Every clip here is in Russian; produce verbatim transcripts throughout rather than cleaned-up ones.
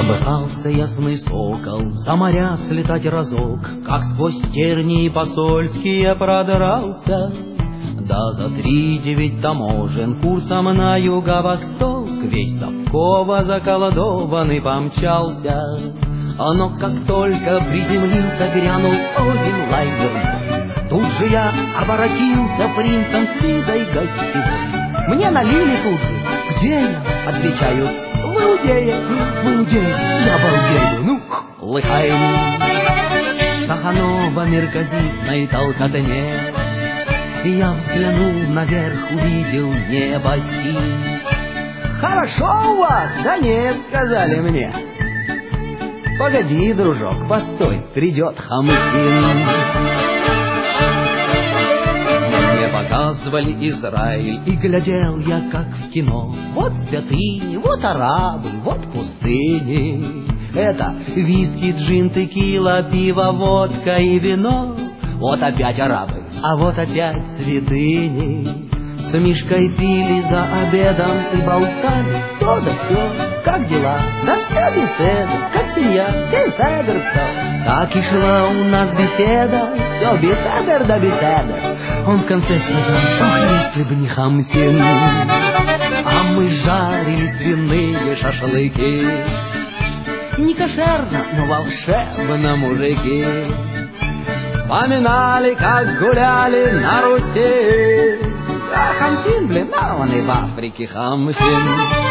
Собрался ясный сокол за моря слетать разок, как сквозь тернии посольские продрался. Да за три девять таможен курсом на юго-восток весь совково заколдованный помчался. Но как только приземлился, грянул один лайнер. Тут же я оборотился принцем с визой гостевой. Мне налили тут же. Где я? Отвечают. В Иудее. В Иудее. Я обалдею. Ну, лыхаем. Стаханова мерказитной толкотне. Я взглянул наверх, увидел небо синь. Хорошо у вас? Да нет, сказали мне. Погоди, дружок, постой, придет Хамсин. Мне показывали Израиль, и глядел я, как в кино. Вот святыни, вот арабы, вот пустыни. Это виски, джин, текила, пиво, водка и вино. Вот опять арабы, а вот опять святыни. С Мишкой пили за обедом и болтали то да сё. Как дела? Да все беседа, как семья, беседер все. Так и шла у нас беседа, все беседер да беседер. Он в конце сказал, ох, если бы не Хамсин. А мы жарили свиные шашлыки. Не кошерно, но волшебно, мужики. Вспоминали, как гуляли на Руси. А Хамсин, блин, а он и в Африке Хамсин.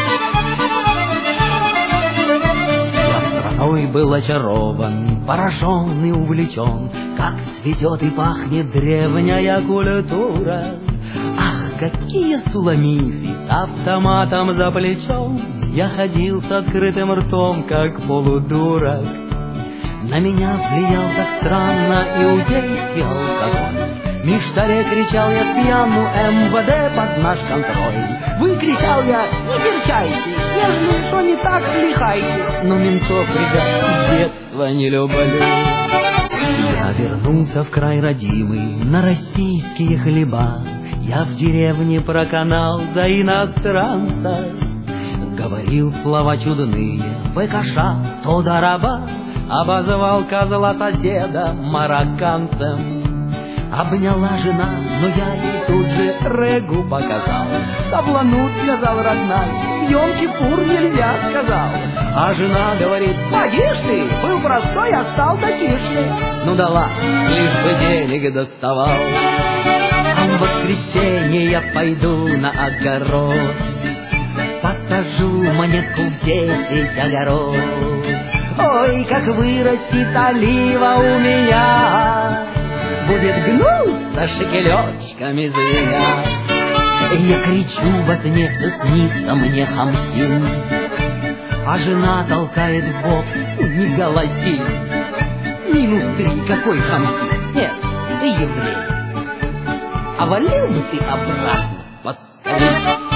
Я страной был очарован, поражен и увлечен, как цветет и пахнет древняя культура. Ах, какие суламифи с автоматом за плечом. Я ходил с открытым ртом, как полудурок. На меня влиял так странно иудейский алкоголь. Миштаре кричал я с пьяну, эм вэ дэ под наш контроль. Вы, кричал я, не серчайте, если что не так, лихайте. Но ментов, ребят, с детства не люблю. Я вернулся в край родимый, на российские хлеба. Я в деревне проканал за иностранца. Говорил слова чудные, быкаша, то да раба. Обозвал козла соседа марокканцем. Обняла жена, но я ей тут же регу показал. Таблануть, сказал родная, в Йом-Кипур нельзя, сказал. А жена говорит, поди ж ты, был простой, а стал такишный. Ну да ладно, лишь бы денег доставал. А в воскресенье я пойду на огород, посажу монетку в десять огород. Ой, как вырастет олива у меня, будет гнуться шекелечками звеня. Я кричу во сне, все снится мне Хамсин, а жена толкает в бок, не голоси. Минус три, какой Хамсин? Нет, ты еврей. А валил бы ты обратно поскорей.